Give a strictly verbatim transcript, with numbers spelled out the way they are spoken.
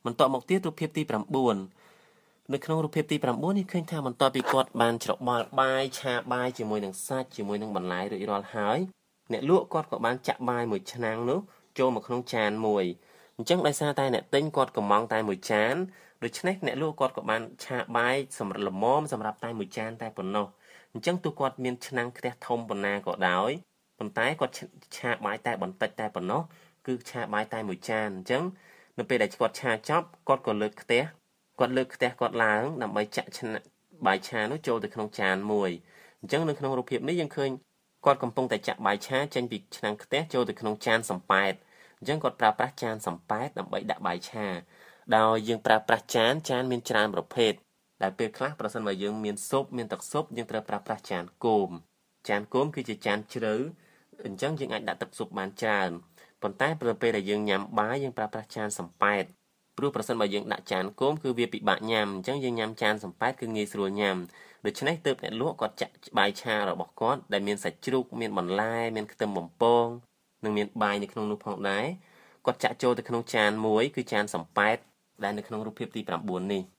បន្ទាប់មកទៀតរូបភាពទី9នៅក្នុងរូបភាពទី9នេះឃើញថាបន្ទាប់ពីគាត់បានច្របល់បាយឆាបាយជាមួយនឹងសាច់ជាមួយនឹងបន្លែរួចរាល់ហើយអ្នកលក់គាត់ក៏បានចាក់បាយមួយឆ្នាំងនោះចូលមកក្នុងចានមួយអញ្ចឹងដោយសារតែអ្នកទិញគាត់កំងតែមួយចានដូច្នេះអ្នកលក់គាត់ក៏បានឆាបាយសម្រាប់ល្មមសម្រាប់តែមួយចានតែប៉ុណ្ណោះអញ្ចឹងទោះគាត់មានឆ្នាំងខ្ទះធំប៉ុណ្ណាក៏ដោយប៉ុន្តែគាត់ឆាបាយតែបន្តិចតែប៉ុណ្ណោះគឺឆាបាយតែមួយចានអញ្ចឹងនៅពេលដែលគាត់ឆាចប់គាត់ក៏លើកខ្ទះគាត់លើកខ្ទះគាត់ឡើងដើម្បីចាក់បាយឆានោះចូលទៅក្នុងចានមួយអញ្ចឹងនៅក្នុងរូបភាពនេះយើងឃើញគាត់កំពុងតែចាក់បាយឆាចេញពីឆ្នាំងខ្ទះចូលទៅក្នុងចានសំប៉ែតអញ្ចឹងគាត់ប្រើប្រាស់ចានសំប៉ែតដើម្បីដាក់បាយឆាដោយយើងប្រើប្រាស់ចានចានមានច្រើនប្រភេទដែលពេលខ្លះប្រសិនបើយើងមានស៊ុបមានទឹកស៊ុបយើងត្រូវប្រើប្រាស់ចានគោមចានគោមគឺជាចានជ្រៅអញ្ចឹងយើងអាចដាក់ទឹកស៊ុបបានច្រើនប៉ុន្តែប្រពេលដែលយើងញ៉ាំបាយយើងប្រើប្រាស់ចានសំប៉ែតព្រោះប្រសិនបើយើងដាក់ចានគោមគឺវាពិបាកញ៉ាំអញ្ចឹងយើងញ៉ាំចានសំប៉ែតគឺងាយស្រួលញ៉ាំដូច្នេះទើបអ្នកលក់គាត់ចាក់បាយឆារបស់គាត់ដែលមានសាច់ជ្រូកមានបន្លែមានខ្ទឹមបំពងនិងមានបាយនៅក្នុងនោះផងដែរគាត់ចាក់ចូលទៅក្នុងចានមួយគឺចានសំប៉ែតដែលនៅក្នុងរូបភាពទី9នេះ